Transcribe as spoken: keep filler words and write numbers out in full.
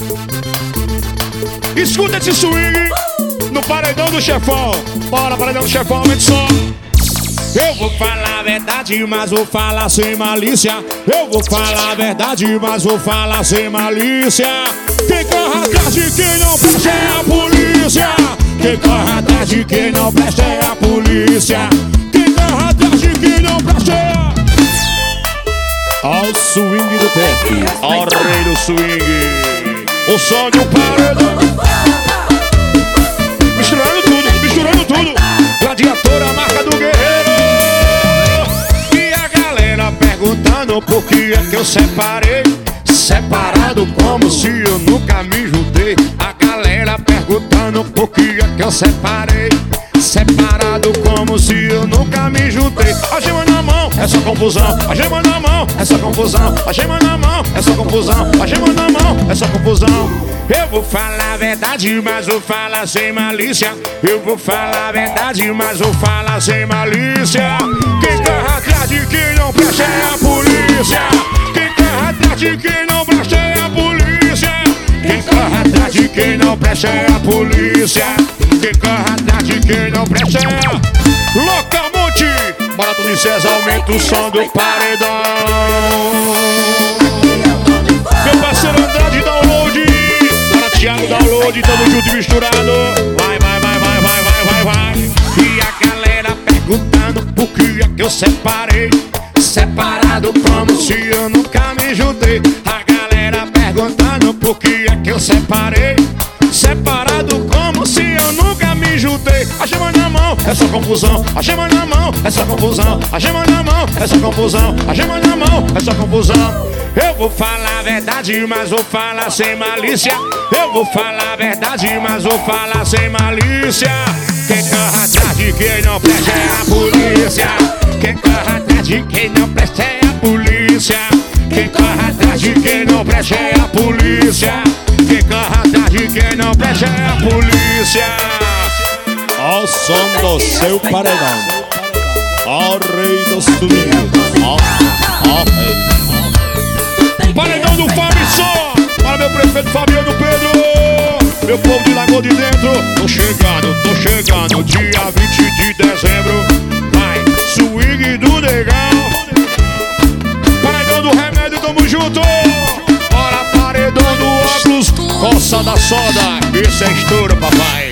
Escuta esse swing no paredão do chefão. Bora, paredão do chefão, aumente só. Eu vou falar a verdade, mas vou falar sem malícia. Eu vou falar a verdade, mas vou falar sem malícia. Quem corre atrás de quem não presta é a polícia. Quem corre atrás de quem não presta é a polícia. Quem corre atrás de quem não presta é a... Ao swing do Tef, ao rei do swing, o som do paredão. Misturando tudo, misturando tudo. Gladiator, a marca do guerreiro. E a galera perguntando por que é que eu separei. Separado como se eu nunca me juntei. A galera perguntando por que é que eu separei. Separado como se eu nunca me juntei. A gema na mão, é só confusão. A gema na mão, é só confusão. A gema na mão, é só confusão. A gema na mão, é só confusão. Eu vou falar a verdade, mas vou falar sem malícia. Eu vou falar a verdade, mas vou falar sem malícia. Quem corre atrás de quem não presta é a polícia. Quem corre atrás de quem não presta é a polícia. Quem corre atrás de quem não presta é a polícia. Quem corre atrás de quem não presta é a... Locamonte! Bora do César, aumenta o som do paredão. Meu parceiro Andrade, download. Bora Thiago, download, tamo junto e misturado. Vai, vai, vai, vai, vai, vai, vai, vai. E a galera perguntando por que é que eu separei. Separado como se eu nunca me juntei. A galera perguntando por que é que eu separei. Separado como se eu nunca me juntei. A gema na mão, é só confusão. A gema na mão, é só confusão. A gema na mão, é só confusão. A gema na mão, é só confusão. Eu vou falar a verdade, mas vou falar sem malícia. Eu vou falar a verdade, mas vou falar sem malícia. Quem corre atrás de quem não presta é a polícia. Quem corre atrás de quem não presta é a polícia. Quem corre atrás de quem não presta é a polícia. Quem corre atrás de quem não presta é a polícia. Ao som do seu paredão, ao rei dos swings, ao, ao rei. Paredão do Fábio só. Para meu prefeito Fabiano Pedro. Meu povo de Lagoa de Dentro. Tô chegando, tô chegando, dia vinte de dezembro. Vai, swing do negão. Paredão do remédio, tamo junto. Bora, paredão do óculos, coça da soda. Isso é estouro, papai.